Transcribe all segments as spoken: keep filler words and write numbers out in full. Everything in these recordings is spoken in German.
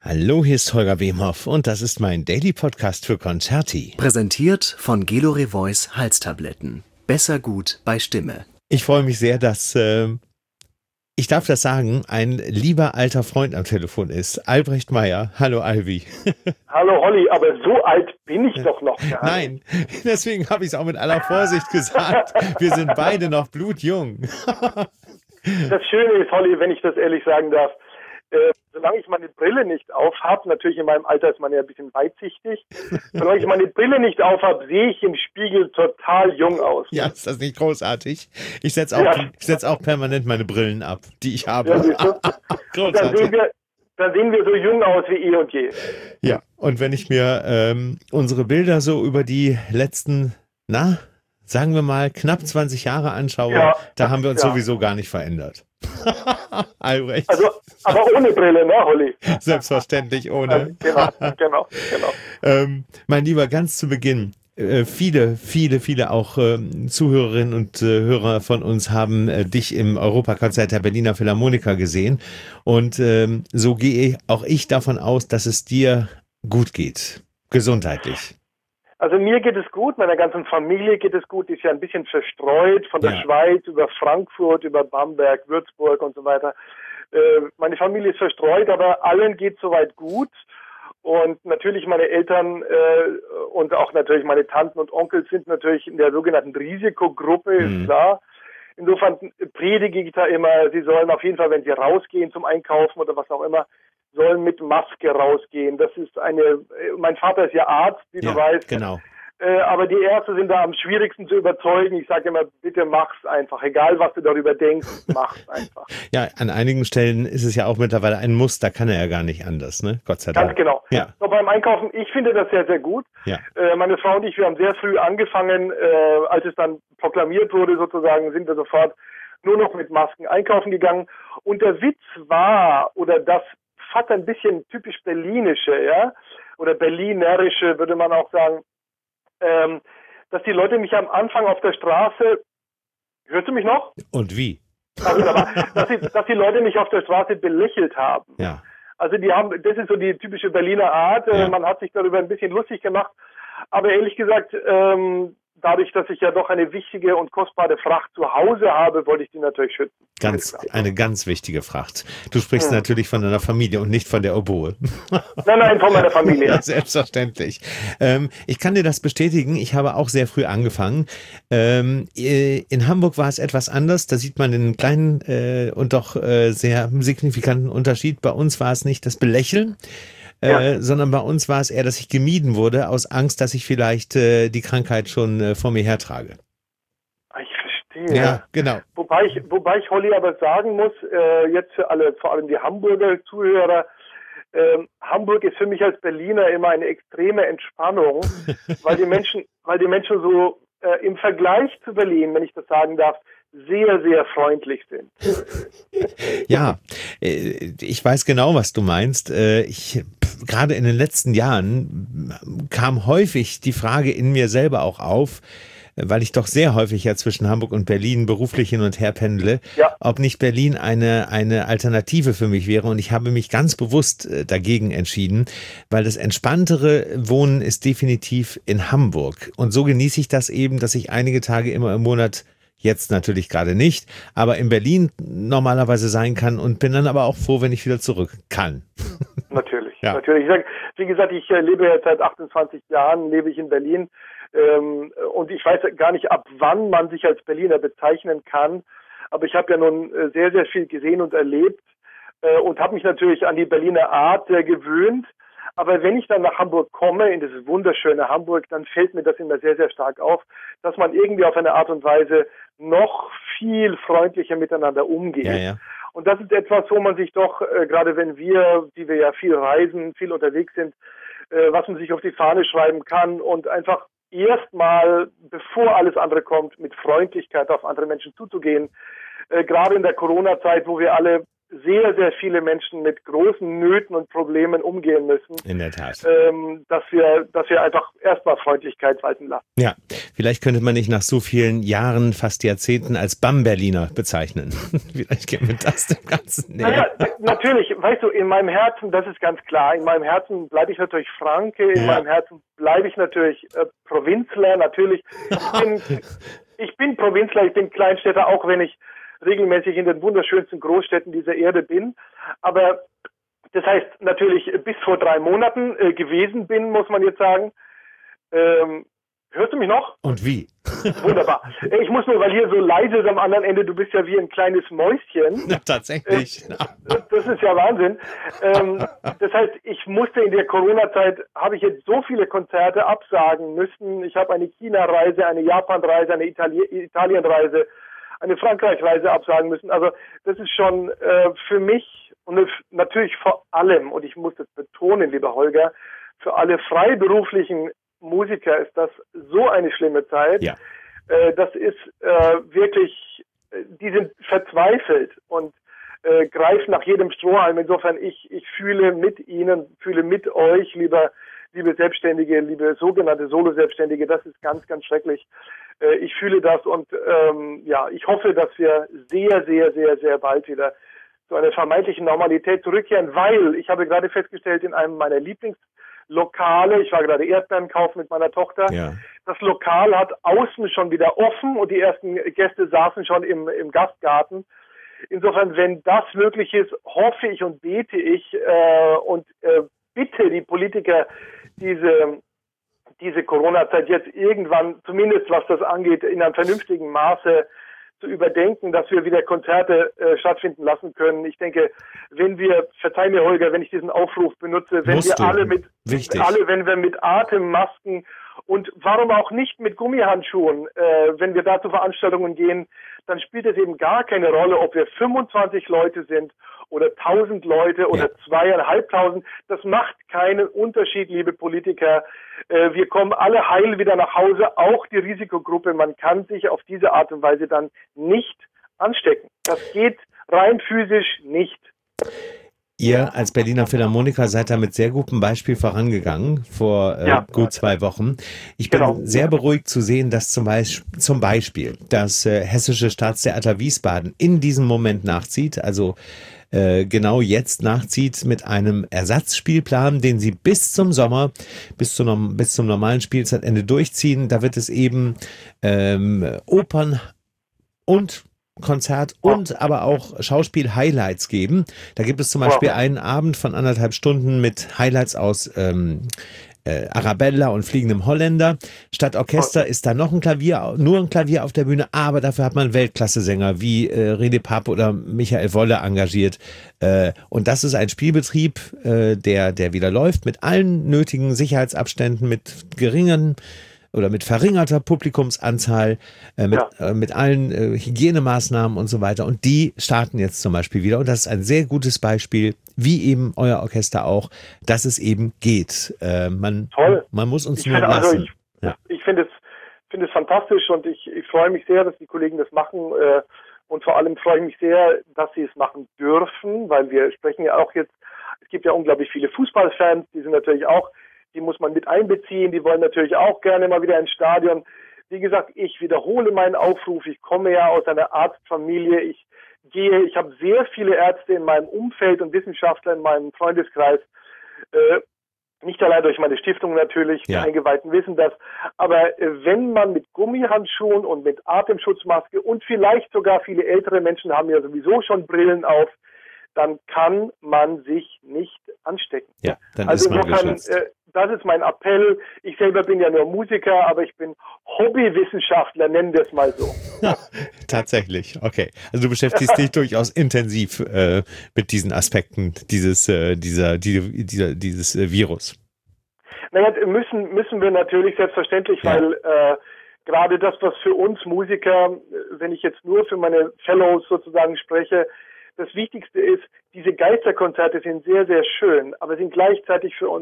Hallo, hier ist Holger Wemhoff und das ist mein Daily Podcast für Concerti. Präsentiert von Gelore Voice Halstabletten. Besser gut bei Stimme. Ich freue mich sehr, dass, äh, ich darf das sagen, ein lieber alter Freund am Telefon ist. Albrecht Meyer. Hallo, Albi. Hallo, Holly, aber so alt bin ich doch noch gar nicht. Nein, deswegen habe ich es auch mit aller Vorsicht gesagt. Wir sind beide noch blutjung. Das Schöne ist, Holly, wenn ich das ehrlich sagen darf, äh, solange ich meine Brille nicht auf habe, natürlich in meinem Alter ist man ja ein bisschen weitsichtig, solange ich meine Brille nicht auf habe, sehe ich im Spiegel total jung aus. Ja, ist das nicht großartig? Ich setze auch, Ja. ich setz auch permanent meine Brillen ab, die ich habe. Ja, siehst du? Dann Großartig. sehen wir, dann sehen wir so jung aus wie eh und je. Ja, und wenn ich mir ähm, unsere Bilder so über die letzten, na, sagen wir mal, knapp zwanzig Jahre anschaue, Ja, da haben wir uns ja. sowieso gar nicht verändert. Albrecht. Also, aber ohne Brille, ne, Holly? Selbstverständlich ohne. Genau, genau, genau. ähm, mein Lieber, ganz zu Beginn. äh, Viele, viele, viele auch ähm, Zuhörerinnen und äh, Hörer von uns haben äh, dich im Europakonzert der Berliner Philharmoniker gesehen. Und ähm, so gehe auch ich davon aus, dass es dir gut geht. Gesundheitlich. Also mir geht es gut, meiner ganzen Familie geht es gut, die ist ja ein bisschen verstreut von der Ja. Schweiz über Frankfurt, über Bamberg, Würzburg und so weiter. Äh, meine Familie ist verstreut, aber allen geht soweit gut. Und natürlich meine Eltern äh, und auch natürlich meine Tanten und Onkel sind natürlich in der sogenannten Risikogruppe, Mhm. ist klar. Insofern predige ich da immer, sie sollen auf jeden Fall, wenn sie rausgehen zum Einkaufen oder was auch immer, sollen mit Maske rausgehen. Das ist eine, äh, mein Vater ist ja Arzt, wie Ja, du weißt. genau. Äh, aber die Ärzte sind da am schwierigsten zu überzeugen. Ich sage immer, bitte mach's einfach. Egal, was du darüber denkst, mach's einfach. Ja, an einigen Stellen ist es ja auch mittlerweile ein Muss, da kann er ja gar nicht anders, ne? Gott sei Dank. Ganz genau. Ja. So, beim Einkaufen, ich finde das sehr, sehr gut. Ja. Äh, meine Frau und ich, wir haben sehr früh angefangen, äh, als es dann proklamiert wurde sozusagen, sind wir sofort nur noch mit Masken einkaufen gegangen. Und der Witz war, oder das fast ein bisschen typisch berlinische, ja, oder berlinerische, würde man auch sagen, ähm, dass die Leute mich am Anfang auf der Straße, hörst du mich noch? Und wie? Ah, wunderbar. dass, die, dass die Leute mich auf der Straße belächelt haben. Ja. Also die haben, das ist so die typische Berliner Art, äh, Ja. man hat sich darüber ein bisschen lustig gemacht, aber ehrlich gesagt, ähm, dadurch, dass ich ja doch eine wichtige und kostbare Fracht zu Hause habe, wollte ich die natürlich schützen. Ganz, Ist klar. eine ganz wichtige Fracht. Du sprichst Hm. natürlich von deiner Familie und nicht von der Oboe. Nein, nein, von meiner Familie. Ja, selbstverständlich. Ähm, ich kann dir das bestätigen. Ich habe auch sehr früh angefangen. Ähm, äh, in Hamburg war es etwas anders. Da sieht man den kleinen äh, und doch äh, sehr signifikanten Unterschied. Bei uns war es nicht das Belächeln, äh, Ja. sondern bei uns war es eher, dass ich gemieden wurde aus Angst, dass ich vielleicht äh, die Krankheit schon äh, vor mir hertrage. Ah, ich verstehe. Ja, genau. Wobei ich, wobei ich Holly aber sagen muss, äh, jetzt für alle, vor allem die Hamburger Zuhörer, ähm, Hamburg ist für mich als Berliner immer eine extreme Entspannung, weil die Menschen, weil die Menschen so äh, im Vergleich zu Berlin, wenn ich das sagen darf, sehr, sehr freundlich sind. Ja, äh, ich weiß genau, was du meinst. Äh, Ich pf, gerade in den letzten Jahren m, kam häufig die Frage in mir selber auch auf, äh, weil ich doch sehr häufig ja zwischen Hamburg und Berlin beruflich hin und her pendle, Ja. ob nicht Berlin eine eine Alternative für mich wäre. Und ich habe mich ganz bewusst äh, dagegen entschieden, weil das entspanntere Wohnen ist definitiv in Hamburg. Und so genieße ich das eben, dass ich einige Tage immer im Monat, jetzt natürlich gerade nicht, aber in Berlin normalerweise sein kann und bin dann aber auch froh, wenn ich wieder zurück kann. Natürlich, Ja. natürlich. Ich sag, wie gesagt, ich äh, lebe jetzt seit achtundzwanzig Jahren, lebe ich in Berlin ähm, und ich weiß gar nicht, ab wann man sich als Berliner bezeichnen kann, aber ich habe ja nun äh, sehr, sehr viel gesehen und erlebt äh, und habe mich natürlich an die Berliner Art sehr gewöhnt. Aber wenn ich dann nach Hamburg komme, in dieses wunderschöne Hamburg, dann fällt mir das immer sehr, sehr stark auf, dass man irgendwie auf eine Art und Weise noch viel freundlicher miteinander umgeht. Ja, ja. Und das ist etwas, wo man sich doch, äh, gerade wenn wir, die wir ja viel reisen, viel unterwegs sind, äh, was man sich auf die Fahne schreiben kann und einfach erstmal, bevor alles andere kommt, mit Freundlichkeit auf andere Menschen zuzugehen. Äh, gerade in der Corona-Zeit, wo wir alle sehr, sehr viele Menschen mit großen Nöten und Problemen umgehen müssen. In der Tat. Ähm, dass wir, dass wir einfach erstmal Freundlichkeit walten lassen. Ja, vielleicht könnte man nicht nach so vielen Jahren, fast Jahrzehnten als Bam-Berliner bezeichnen. Vielleicht gehen wir das dem Ganzen näher. Naja, natürlich, weißt du, in meinem Herzen, das ist ganz klar, in meinem Herzen bleibe ich natürlich Franke, in Ja. meinem Herzen bleibe ich natürlich äh, Provinzler, natürlich. Ich bin, ich bin Provinzler, ich bin Kleinstädter, auch wenn ich regelmäßig in den wunderschönsten Großstädten dieser Erde bin. Aber das heißt natürlich bis vor drei Monaten äh, gewesen bin, muss man jetzt sagen. Ähm, hörst du mich noch? Und wie? Wunderbar. Ich muss nur, weil hier so leise ist am anderen Ende, du bist ja wie ein kleines Mäuschen. Na, tatsächlich. Das ist ja Wahnsinn. Ähm, das heißt, ich musste in der Corona-Zeit, habe ich jetzt so viele Konzerte absagen müssen. Ich habe eine China-Reise, eine Japan-Reise, eine Itali- Italien-Reise, eine Frankreich-Reise absagen müssen. Also das ist schon äh, für mich und natürlich vor allem, und ich muss das betonen, lieber Holger, für alle freiberuflichen Musiker ist das so eine schlimme Zeit. Ja. Äh, das ist äh, wirklich, äh, die sind verzweifelt und äh, greifen nach jedem Strohhalm. Insofern, ich, ich fühle mit Ihnen, fühle mit euch, lieber, liebe Selbstständige, liebe sogenannte Solo-Selbstständige, das ist ganz, ganz schrecklich. Äh, ich fühle das und ähm, ja, ich hoffe, dass wir sehr, sehr, sehr, sehr bald wieder zu einer vermeintlichen Normalität zurückkehren, weil ich habe gerade festgestellt, in einem meiner Lieblingslokale, ich war gerade Erdbeeren kaufen mit meiner Tochter, Ja. das Lokal hat außen schon wieder offen und die ersten Gäste saßen schon im, im Gastgarten. Insofern, wenn das möglich ist, hoffe ich und bete ich äh, und äh, bitte die Politiker, diese diese Corona-Zeit jetzt irgendwann, zumindest was das angeht, in einem vernünftigen Maße zu überdenken, dass wir wieder Konzerte äh, stattfinden lassen können. Ich denke, wenn wir, verzeih mir Holger, wenn ich diesen Aufruf benutze, wenn Musst wir du. alle mit, Wichtig. alle, wenn wir mit Atemmasken und warum auch nicht mit Gummihandschuhen, äh, wenn wir da zu Veranstaltungen gehen, dann spielt es eben gar keine Rolle, ob wir fünfundzwanzig Leute sind oder tausend Leute oder Ja. zweieinhalbtausend. Das macht keinen Unterschied, liebe Politiker. Äh, wir kommen alle heil wieder nach Hause, auch die Risikogruppe. Man kann sich auf diese Art und Weise dann nicht anstecken. Das geht rein physisch nicht. Ihr als Berliner Philharmoniker seid da mit sehr gutem Beispiel vorangegangen vor äh, Ja. gut zwei Wochen. Ich bin Genau. sehr beruhigt zu sehen, dass zum Beispiel, zum Beispiel das äh, Hessische Staatstheater Wiesbaden in diesem Moment nachzieht, also äh, genau jetzt nachzieht mit einem Ersatzspielplan, den sie bis zum Sommer, bis, zu, norm- bis zum normalen Spielzeitende durchziehen. Da wird es eben ähm, Opern und Konzert und aber auch Schauspiel-Highlights geben. Da gibt es zum Beispiel einen Abend von anderthalb Stunden mit Highlights aus ähm, äh, Arabella und Fliegendem Holländer. Statt Orchester ist da noch ein Klavier, nur ein Klavier auf der Bühne, aber dafür hat man Weltklasse-Sänger wie äh, René Pape oder Michael Wolle engagiert. Äh, und das ist ein Spielbetrieb, äh, der, der wieder läuft mit allen nötigen Sicherheitsabständen, mit geringen oder mit verringerter Publikumsanzahl, äh, mit, Ja. äh, mit allen äh, Hygienemaßnahmen und so weiter. Und die starten jetzt zum Beispiel wieder. Und das ist ein sehr gutes Beispiel, wie eben euer Orchester auch, dass es eben geht. Äh, man, Toll. man muss uns Ich nur finde, also lassen. ich, Ja. ich finde es, finde es fantastisch und ich, ich freue mich sehr, dass die Kollegen das machen. Äh, und vor allem freue ich mich sehr, dass sie es machen dürfen, weil wir sprechen ja auch jetzt, es gibt ja unglaublich viele Fußballfans, die sind natürlich auch, die muss man mit einbeziehen, die wollen natürlich auch gerne mal wieder ins Stadion. Wie gesagt, ich wiederhole meinen Aufruf, ich komme ja aus einer Arztfamilie, ich gehe, ich habe sehr viele Ärzte in meinem Umfeld und Wissenschaftler in meinem Freundeskreis, äh, nicht allein durch meine Stiftung natürlich, Ja. die Eingeweihten wissen das, aber äh, wenn man mit Gummihandschuhen und mit Atemschutzmaske und vielleicht sogar viele ältere Menschen haben ja sowieso schon Brillen auf, dann kann man sich nicht anstecken. Ja, dann Also ist man insofern, geschützt. äh, das ist mein Appell. Ich selber bin ja nur Musiker, aber ich bin Hobbywissenschaftler, nennen wir es mal so. Tatsächlich, okay. Also du beschäftigst dich durchaus intensiv äh, mit diesen Aspekten dieses, äh, dieser, die, dieser, dieses äh, Virus. Naja, müssen, müssen wir natürlich selbstverständlich, Ja. weil äh, gerade das, was für uns Musiker, wenn ich jetzt nur für meine Fellows sozusagen spreche, das Wichtigste ist, diese Geisterkonzerte sind sehr, sehr schön, aber sind gleichzeitig für uns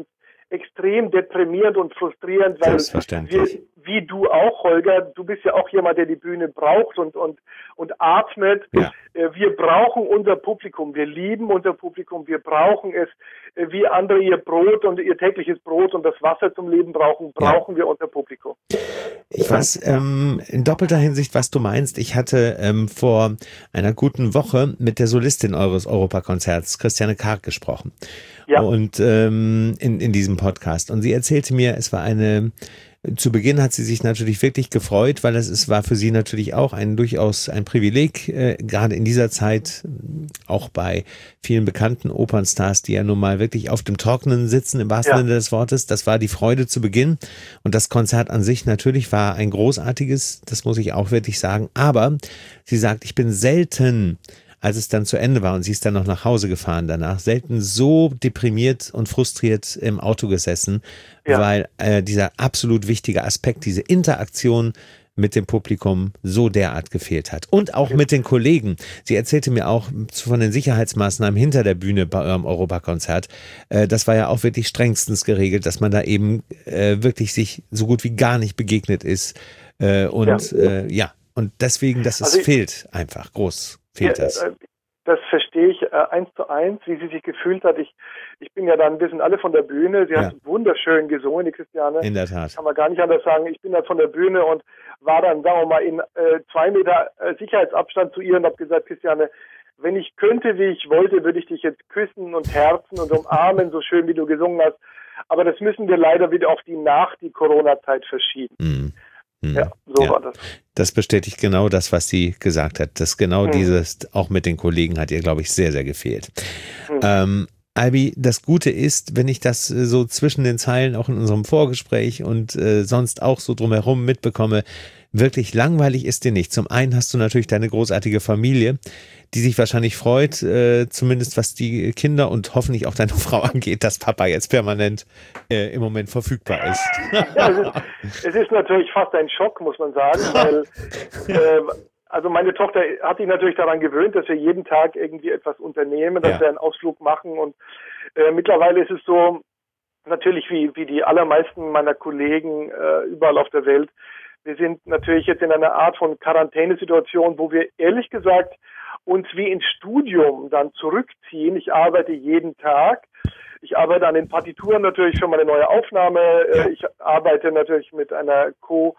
extrem deprimierend und frustrierend, weil wir, wie du auch, Holger, du bist ja auch jemand, der die Bühne braucht und und und atmet. Ja. Wir brauchen unser Publikum, wir lieben unser Publikum, wir brauchen es, wie andere ihr Brot und ihr tägliches Brot und das Wasser zum Leben brauchen, brauchen ja. wir unser Publikum. Ich weiß ähm, in doppelter Hinsicht, was du meinst. Ich hatte ähm, vor einer guten Woche mit der Solistin eures Europakonzerts, Christiane Karg, gesprochen. Ja. Und ähm, in, in diesem Podcast. Und sie erzählte mir, es war eine, zu Beginn hat sie sich natürlich wirklich gefreut, weil es, es war für sie natürlich auch ein durchaus ein Privileg, äh, gerade in dieser Zeit, auch bei vielen bekannten Opernstars, die ja nun mal wirklich auf dem Trockenen sitzen, im wahrsten ja. Sinne des Wortes. Das war die Freude zu Beginn. Und das Konzert an sich natürlich war ein großartiges, das muss ich auch wirklich sagen. Aber sie sagt, ich bin selten, als es dann zu Ende war und sie ist dann noch nach Hause gefahren danach, selten so deprimiert und frustriert im Auto gesessen, ja. weil äh, dieser absolut wichtige Aspekt, diese Interaktion mit dem Publikum so derart gefehlt hat. Und auch mit den Kollegen. Sie erzählte mir auch von den Sicherheitsmaßnahmen hinter der Bühne bei eurem Europakonzert. Äh, das war ja auch wirklich strengstens geregelt, dass man da eben äh, wirklich sich so gut wie gar nicht begegnet ist. Äh, und ja. Äh, ja, und deswegen, dass es also fehlt einfach groß. Fehlt das? Ja, das verstehe ich äh, eins zu eins, wie sie sich gefühlt hat. Ich, ich bin ja dann, wir sind alle von der Bühne. Sie ja. hat wunderschön gesungen, die Christiane. In der Tat. Kann man gar nicht anders sagen. Ich bin dann von der Bühne und war dann, sagen wir mal, in äh, zwei Meter äh, Sicherheitsabstand zu ihr und habe gesagt, Christiane, wenn ich könnte, wie ich wollte, würde ich dich jetzt küssen und herzen und umarmen, so schön wie du gesungen hast. Aber das müssen wir leider wieder auf die nach die Corona-Zeit verschieben. Mhm. Ja, so ja, war das. Das bestätigt genau das, was sie gesagt hat. Das genau hm. dieses, auch mit den Kollegen, hat ihr, glaube ich, sehr, sehr gefehlt. Hm. Ähm, Albi, das Gute ist, wenn ich das so zwischen den Zeilen auch in unserem Vorgespräch und äh, sonst auch so drumherum mitbekomme, wirklich langweilig ist dir nicht. Zum einen hast du natürlich deine großartige Familie, die sich wahrscheinlich freut, äh, zumindest was die Kinder und hoffentlich auch deine Frau angeht, dass Papa jetzt permanent äh, im Moment verfügbar ist. Ja, es ist. Es ist natürlich fast ein Schock, muss man sagen, weil äh, also meine Tochter hat sich natürlich daran gewöhnt, dass wir jeden Tag irgendwie etwas unternehmen, dass ja. wir einen Ausflug machen und äh, mittlerweile ist es so, natürlich wie wie die allermeisten meiner Kollegen äh, überall auf der Welt, wir sind natürlich jetzt in einer Art von Quarantänesituation, wo wir ehrlich gesagt uns wie ins Studium dann zurückziehen. Ich arbeite jeden Tag. Ich arbeite an den Partituren natürlich für meine neue Aufnahme. Ja. Ich arbeite natürlich mit einer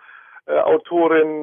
Co-Autorin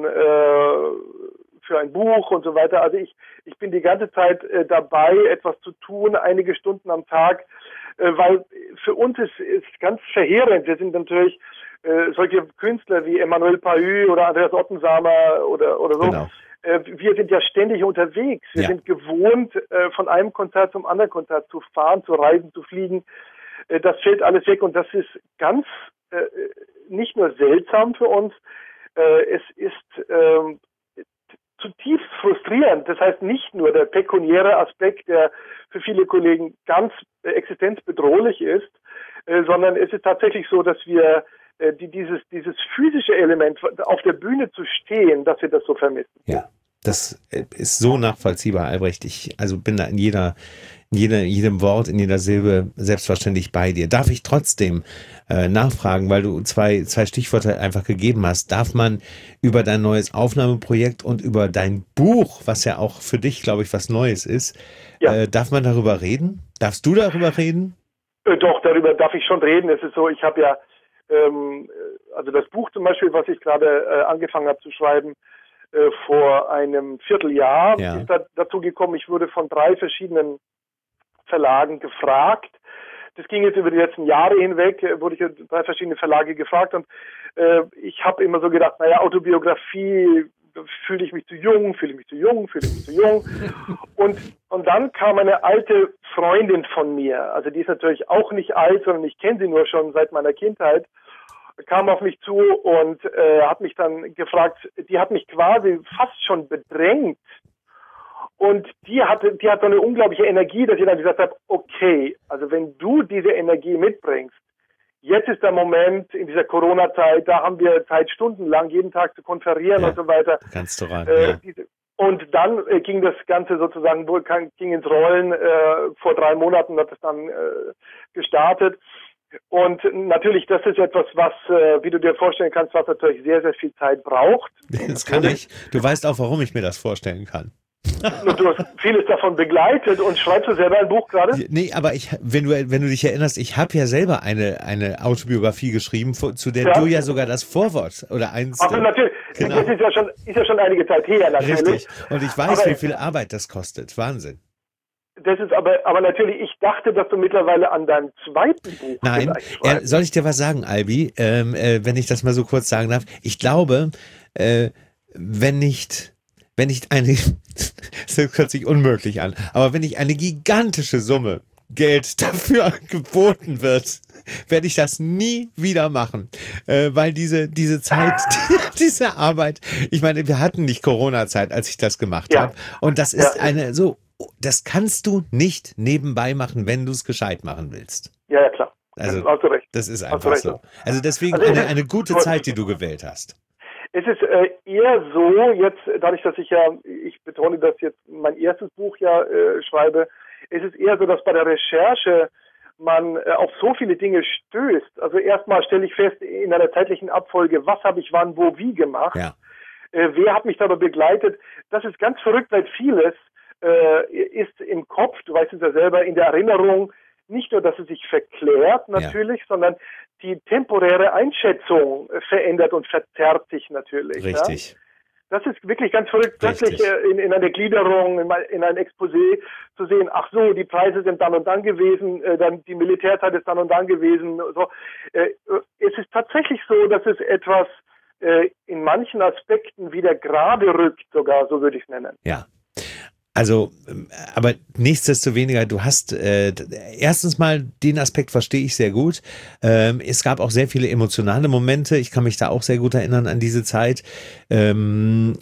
äh, für ein Buch und so weiter. Also ich, ich bin die ganze Zeit äh, dabei, etwas zu tun, einige Stunden am Tag, äh, weil für uns ist es ganz verheerend. Wir sind natürlich äh, solche Künstler wie Emmanuel Pahü oder Andreas Ottensamer oder, oder so. Genau. Äh, wir sind ja ständig unterwegs. Wir ja. sind gewohnt, äh, von einem Konzert zum anderen Konzert zu fahren, zu reisen, zu fliegen. Äh, das fällt alles weg und das ist ganz äh, nicht nur seltsam für uns, äh, es ist äh, zutiefst frustrierend. Das heißt nicht nur der pekuniäre Aspekt, der für viele Kollegen ganz äh, existenzbedrohlich ist, äh, sondern es ist tatsächlich so, dass wir äh, die, dieses, dieses physische Element auf der Bühne zu stehen, dass wir das so vermissen. Ja, das ist so nachvollziehbar, Albrecht. Ich also bin da in jeder in jeder, jedem Wort, in jeder Silbe selbstverständlich bei dir. Darf ich trotzdem äh, nachfragen, weil du zwei, zwei Stichworte einfach gegeben hast. Darf man über dein neues Aufnahmeprojekt und über dein Buch, was ja auch für dich, glaube ich, was Neues ist, ja. äh, darf man darüber reden? Darfst du darüber reden? Äh, doch, darüber darf ich schon reden. Es ist so, ich habe ja, ähm, also das Buch zum Beispiel, was ich gerade äh, angefangen habe zu schreiben, äh, vor einem Vierteljahr, ja. ist da, dazu gekommen, ich wurde von drei verschiedenen Verlagen gefragt. Das ging jetzt über die letzten Jahre hinweg, wurde ich drei verschiedene Verlage gefragt und äh, ich habe immer so gedacht, naja, Autobiografie, fühle ich mich zu jung, fühle ich mich zu jung, fühle ich mich zu jung. Und und dann kam eine alte Freundin von mir, also die ist natürlich auch nicht alt, sondern ich kenne sie nur schon seit meiner Kindheit, kam auf mich zu und äh, hat mich dann gefragt, die hat mich quasi fast schon bedrängt. Und die hatte, die hat so eine unglaubliche Energie, dass ich dann gesagt habe, okay, also wenn du diese Energie mitbringst, jetzt ist der Moment in dieser Corona-Zeit, da haben wir Zeit, stundenlang jeden Tag zu konferieren ja, und so weiter. Kannst du ran, äh, ja. diese, und dann äh, ging das Ganze sozusagen, ging ins Rollen, äh, vor drei Monaten hat es dann äh, gestartet. Und natürlich, das ist etwas, was, äh, wie du dir vorstellen kannst, was natürlich sehr, sehr viel Zeit braucht. Das kann ich. Du weißt auch, warum ich mir das vorstellen kann. Und du hast vieles davon begleitet und schreibst du selber ein Buch gerade? Nee, aber ich, wenn du, wenn du dich erinnerst, ich habe ja selber eine, eine Autobiografie geschrieben, zu der ja. du ja sogar das Vorwort oder eins. Also natürlich, genau. Das ist ja schon, ist ja schon einige Zeit her, natürlich. Richtig. Und ich weiß, aber, wie viel Arbeit das kostet. Wahnsinn. Das ist aber, aber natürlich, ich dachte, dass du mittlerweile an deinem zweiten Buch Nein, äh, soll ich dir was sagen, Albi, ähm, äh, wenn ich das mal so kurz sagen darf? Ich glaube, äh, wenn nicht, wenn nicht eine, das hört sich unmöglich an, aber wenn nicht eine gigantische Summe Geld dafür geboten wird, werde ich das nie wieder machen, äh, weil diese diese Zeit, diese Arbeit, ich meine, wir hatten nicht Corona-Zeit, als ich das gemacht ja. habe, und das ist ja. eine so, das kannst du nicht nebenbei machen, wenn du es gescheit machen willst. Ja, ja, klar. Also, hast du recht. Das ist einfach so. Also deswegen also eine, eine gute Zeit, die du gewählt hast. Es ist äh, eher so, jetzt, dadurch, dass ich ja, ich betone das jetzt, mein erstes Buch ja äh, schreibe, es ist eher so, dass bei der Recherche man äh, auf so viele Dinge stößt. Also erstmal stelle ich fest, in einer zeitlichen Abfolge, was habe ich wann, wo, wie gemacht. Ja. Äh, wer hat mich dabei begleitet. Das ist ganz verrückt, weil vieles äh, ist im Kopf, du weißt es ja selber, in der Erinnerung, nicht nur, dass es sich verklärt natürlich, ja. sondern die temporäre Einschätzung verändert und verzerrt sich natürlich. Richtig. Ja? Das ist wirklich ganz verrückt, plötzlich in, in einer Gliederung, in, in einem Exposé zu sehen, ach so, die Preise sind dann und dann gewesen, äh, dann die Militärzeit ist dann und dann gewesen. So. Äh, es ist tatsächlich so, dass es etwas äh, in manchen Aspekten wieder gerade rückt, sogar, so würde ich es nennen. Ja. Also, aber nichtsdestoweniger, du hast äh, erstens mal den Aspekt verstehe ich sehr gut. Ähm, es gab auch sehr viele emotionale Momente. Ich kann mich da auch sehr gut erinnern an diese Zeit. Ähm,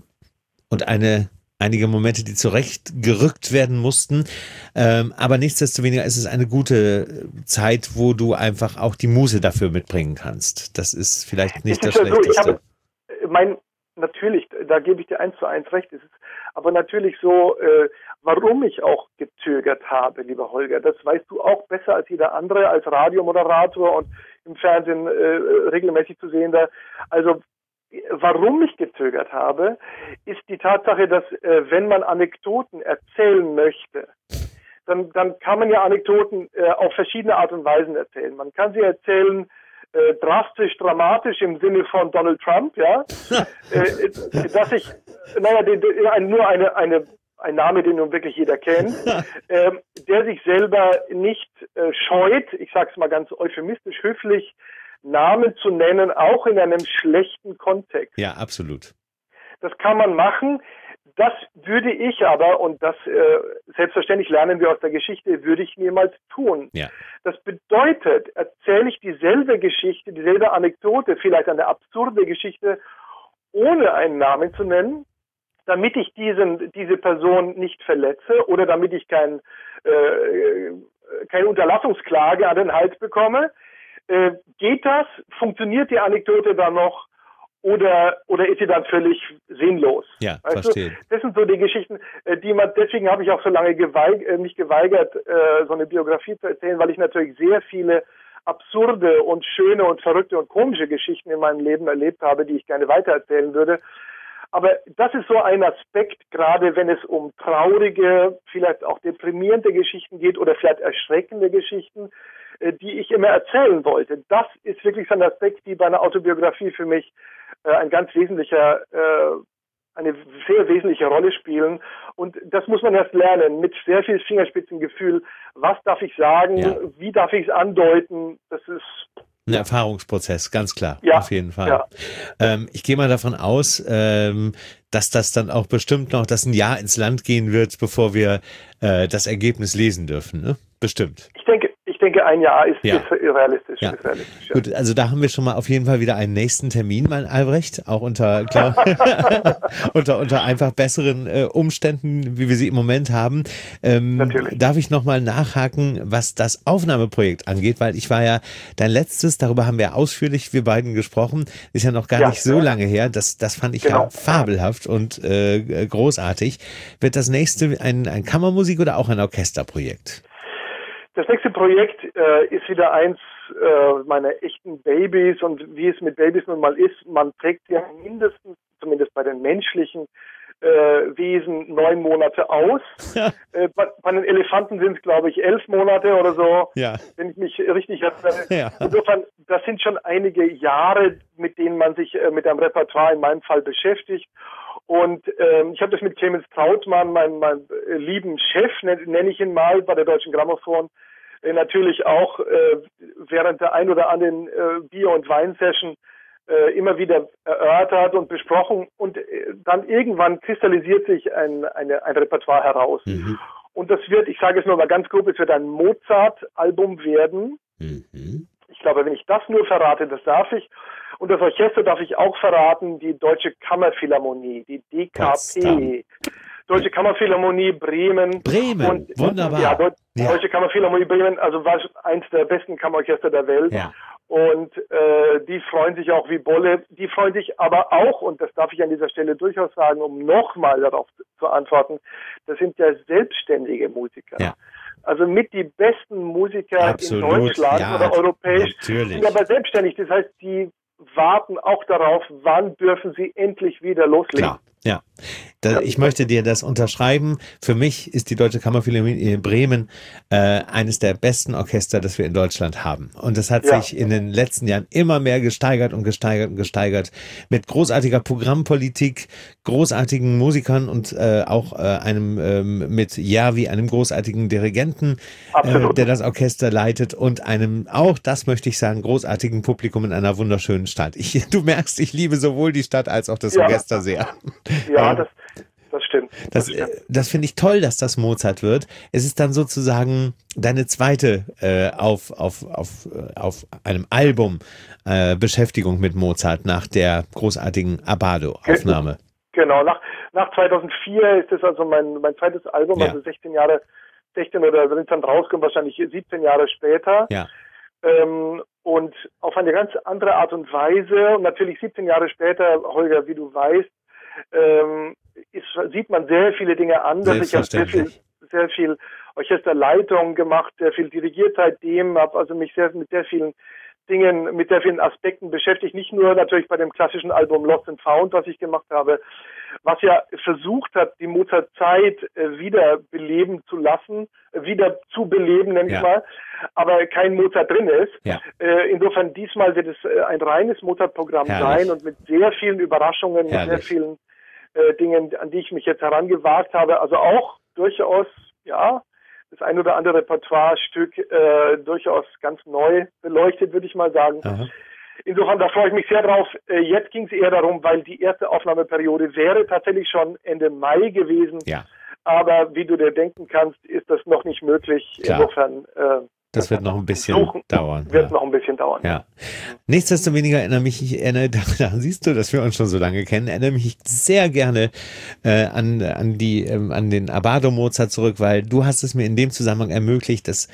und eine einige Momente, die zurechtgerückt werden mussten. Ähm, aber nichtsdestoweniger ist es eine gute Zeit, wo du einfach auch die Muße dafür mitbringen kannst. Das ist vielleicht nicht das, das Schlechteste. So, ich habe, mein, natürlich, da gebe ich dir eins zu eins recht. Es ist aber natürlich so, äh, warum ich auch gezögert habe, lieber Holger, das weißt du auch besser als jeder andere, als Radiomoderator und im Fernsehen äh, regelmäßig zu sehen da. Also warum ich gezögert habe, ist die Tatsache, dass äh, wenn man Anekdoten erzählen möchte, dann, dann kann man ja Anekdoten äh, auf verschiedene Art und Weisen erzählen. Man kann sie erzählen äh, drastisch, dramatisch im Sinne von Donald Trump, ja, äh, dass ich, naja, den, den, nur eine, eine, ein Name, den nun wirklich jeder kennt, äh, der sich selber nicht äh, scheut, ich sage es mal ganz euphemistisch, höflich, Namen zu nennen, auch in einem schlechten Kontext. Ja, absolut. Das kann man machen. Das würde ich aber, und das äh, selbstverständlich lernen wir aus der Geschichte, würde ich niemals tun. Ja. Das bedeutet, erzähle ich dieselbe Geschichte, dieselbe Anekdote, vielleicht eine absurde Geschichte, ohne einen Namen zu nennen, damit ich diesen, diese Person nicht verletze oder damit ich kein, äh, keine Unterlassungsklage an den Hals bekomme. Äh, geht das? Funktioniert die Anekdote dann noch? Oder, oder ist sie dann völlig sinnlos? Ja, weißt verstehe. Du? Das sind so die Geschichten, die man, deswegen habe ich auch so lange geweig, äh, mich geweigert, äh, so eine Biografie zu erzählen, weil ich natürlich sehr viele absurde und schöne und verrückte und komische Geschichten in meinem Leben erlebt habe, die ich gerne weitererzählen würde. Aber das ist so ein Aspekt, gerade wenn es um traurige, vielleicht auch deprimierende Geschichten geht oder vielleicht erschreckende Geschichten, die ich immer erzählen wollte. Das ist wirklich so ein Aspekt, die bei einer Autobiografie für mich äh, ein ganz wesentlicher, äh, eine sehr wesentliche Rolle spielen. Und das muss man erst lernen, mit sehr viel Fingerspitzengefühl. Was darf ich sagen? Ja. Wie darf ich es andeuten? Das ist ein Erfahrungsprozess, ganz klar, ja, auf jeden Fall. Ja. Ähm, ich gehe mal davon aus, ähm, dass das dann auch bestimmt noch, dass ein Jahr ins Land gehen wird, bevor wir äh, das Ergebnis lesen dürfen, ne? Bestimmt. Ich denke, ich denke, ein Jahr ist, ja. ist realistisch. Ja. Ist realistisch ja. Gut, also da haben wir schon mal auf jeden Fall wieder einen nächsten Termin, mein Albrecht, auch unter klar, unter, unter einfach besseren äh, Umständen, wie wir sie im Moment haben. Ähm, Natürlich. Darf ich nochmal nachhaken, was das Aufnahmeprojekt angeht, weil ich war ja dein letztes, darüber haben wir ausführlich, wir beiden gesprochen, ist ja noch gar ja. nicht so lange her, das, das fand ich genau. ja fabelhaft und äh, großartig. Wird das nächste ein, ein Kammermusik oder auch ein Orchesterprojekt? Das nächste Projekt äh, ist wieder eins, äh, meine echten Babys und wie es mit Babys nun mal ist, man trägt sie ja mindestens, zumindest bei den menschlichen äh, Wesen, neun Monate aus. äh, bei, bei den Elefanten sind es, glaube ich, elf Monate oder so, ja. wenn ich mich richtig erinnere. Ja. Insofern, das sind schon einige Jahre, mit denen man sich äh, mit einem Repertoire in meinem Fall beschäftigt. Und ähm, ich habe das mit Clemens Trautmann, meinem, meinem äh, lieben Chef, nenne nenn ich ihn mal, bei der Deutschen Grammophon, äh, natürlich auch äh, während der ein oder anderen äh, Bier- und Weinsession äh, immer wieder erörtert und besprochen. Und äh, dann irgendwann kristallisiert sich ein, eine, ein Repertoire heraus. Mhm. Und das wird, ich sage es nur mal ganz grob, es wird ein Mozart-Album werden. Mhm. Ich glaube, wenn ich das nur verrate, das darf ich. Und das Orchester darf ich auch verraten, die Deutsche Kammerphilharmonie, die D K P. Deutsche Kammerphilharmonie Bremen. Bremen, und, wunderbar. Ja, Deu ja. Deutsche Kammerphilharmonie Bremen, also war eins der besten Kammerorchester der Welt. Ja. Und äh, die freuen sich auch wie Bolle. Die freuen sich aber auch, und das darf ich an dieser Stelle durchaus sagen, um nochmal darauf zu antworten, das sind ja selbstständige Musiker. Ja. Also mit die besten Musiker Absolut, in Deutschland ja, oder europäisch natürlich. sind aber selbstständig. Das heißt, die warten auch darauf, wann dürfen sie endlich wieder loslegen. Klar. Ja, da, ich möchte dir das unterschreiben. Für mich ist die Deutsche Kammerphilharmonie in Bremen äh, eines der besten Orchester, das wir in Deutschland haben. Und das hat ja. sich in den letzten Jahren immer mehr gesteigert und gesteigert und gesteigert. Mit großartiger Programmpolitik, großartigen Musikern und äh, auch äh, einem ähm, mit Järvi, einem großartigen Dirigenten, äh, der das Orchester leitet und einem, auch das möchte ich sagen, großartigen Publikum in einer wunderschönen Stadt. Ich, du merkst, ich liebe sowohl die Stadt als auch das ja. Orchester sehr. Ja, das, das stimmt. Das, das, das finde ich toll, dass das Mozart wird. Es ist dann sozusagen deine zweite äh, auf, auf, auf, auf einem Album äh, Beschäftigung mit Mozart nach der großartigen Abbado-Aufnahme. Genau, nach, nach zweitausendvier ist es also mein, mein zweites Album, ja. also sechzehn Jahre, sechzehn oder wenn es dann rauskommt, wahrscheinlich siebzehn Jahre später. Ja. Ähm, und auf eine ganz andere Art und Weise. Und natürlich siebzehn Jahre später, Holger, wie du weißt, ähm, ist, sieht man sehr viele Dinge anders. Ich habe sehr viel, sehr viel Orchesterleitung gemacht, sehr viel dirigiert seitdem, habe also mich sehr mit sehr vielen Dingen, mit sehr vielen Aspekten beschäftigt. Nicht nur natürlich bei dem klassischen Album Lost and Found, was ich gemacht habe, was ja versucht hat, die Mozart-Zeit äh, wieder beleben zu lassen, äh, wieder zu beleben, nenne ich ja. mal, aber kein Mozart drin ist. Ja. Äh, insofern diesmal wird es äh, ein reines Mozart-Programm sein und mit sehr vielen Überraschungen, Herrlich. mit sehr vielen äh, Dingen, an die ich mich jetzt herangewagt habe. Also auch durchaus, ja, das ein oder andere Repertoire-Stück äh, durchaus ganz neu beleuchtet, würde ich mal sagen. Aha. Insofern, da freue ich mich sehr drauf. Äh, jetzt ging es eher darum, weil die erste Aufnahmeperiode wäre tatsächlich schon Ende Mai gewesen. Ja. Aber wie du dir denken kannst, ist das noch nicht möglich. Klar. Insofern äh, das wird noch ein bisschen suchen, dauern. Wird ja. noch ein bisschen dauern. Ja. Nichtsdestoweniger erinnere mich, ich erinnere, da siehst du, dass wir uns schon so lange kennen, erinnere mich sehr gerne äh, an, an, die, ähm, an den Abbado Mozart zurück, weil du hast es mir in dem Zusammenhang ermöglicht, das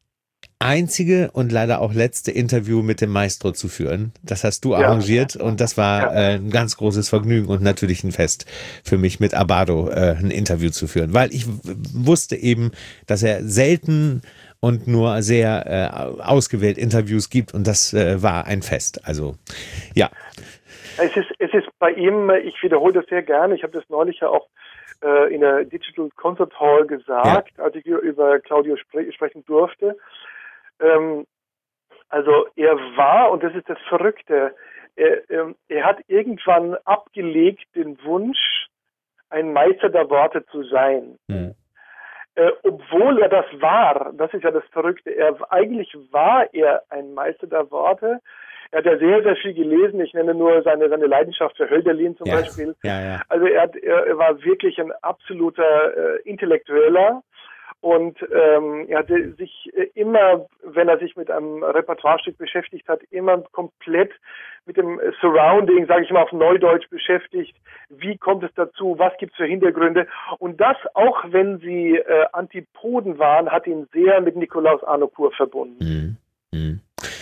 einzige und leider auch letzte Interview mit dem Maestro zu führen. Das hast du ja. arrangiert und das war ja. äh, ein ganz großes Vergnügen und natürlich ein Fest für mich, mit Abbado äh, ein Interview zu führen, weil ich wusste eben, dass er selten und nur sehr äh, ausgewählt Interviews gibt und das äh, war ein Fest. Also, ja. Es ist, es ist bei ihm, ich wiederhole das sehr gerne, ich habe das neulich ja auch äh, in der Digital Concert Hall gesagt, ja. als ich über Claudio spre sprechen durfte. Ähm, also er war, und das ist das Verrückte, er, ähm, er hat irgendwann abgelegt den Wunsch, ein Meister der Worte zu sein. Mhm. Äh, obwohl er das war, das ist ja das Verrückte, er, eigentlich war er ein Meister der Worte. Er hat ja sehr, sehr viel gelesen. Ich nenne nur seine, seine Leidenschaft für Hölderlin zum ja. Beispiel. Ja, ja. Also er, hat, er war wirklich ein absoluter äh, Intellektueller. Und ähm, er hatte sich immer, wenn er sich mit einem Repertoirestück beschäftigt hat, immer komplett mit dem Surrounding, sage ich mal auf Neudeutsch, beschäftigt. Wie kommt es dazu? Was gibt es für Hintergründe? Und das, auch wenn sie äh, Antipoden waren, hat ihn sehr mit Nikolaus Harnoncourt verbunden. Mhm. Mhm.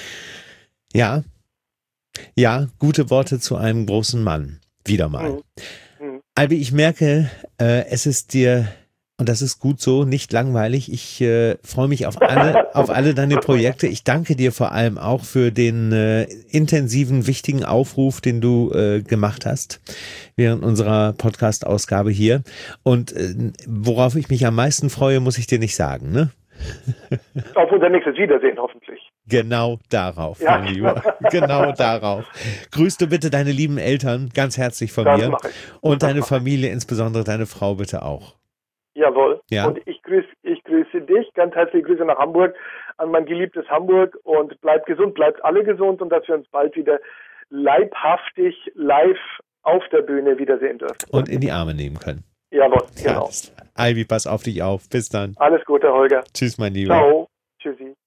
Ja, ja, gute Worte zu einem großen Mann. Wieder mal. Mhm. Mhm. Albi, ich merke, äh, es ist dir Und das ist gut so, nicht langweilig. Ich äh, freue mich auf alle, auf alle deine Projekte. Ich danke dir vor allem auch für den äh, intensiven, wichtigen Aufruf, den du äh, gemacht hast während unserer Podcast-Ausgabe hier. Und äh, worauf ich mich am meisten freue, muss ich dir nicht sagen, ne? Auf unser nächstes Wiedersehen hoffentlich. Genau darauf, ja. mein Lieber. Genau darauf. Grüß du bitte deine lieben Eltern ganz herzlich von das mir. Mach ich. Und das deine Familie, insbesondere deine Frau, bitte auch. Jawohl. Ja. Und ich grüße, ich grüße dich. Ganz herzliche Grüße nach Hamburg, an mein geliebtes Hamburg. Und bleibt gesund, bleibt alle gesund und dass wir uns bald wieder leibhaftig live auf der Bühne wiedersehen dürfen. Und in die Arme nehmen können. Jawohl, genau. Ja, Albi, pass auf dich auf. Bis dann. Alles Gute, Holger. Tschüss, mein Lieber. Ciao. Tschüssi.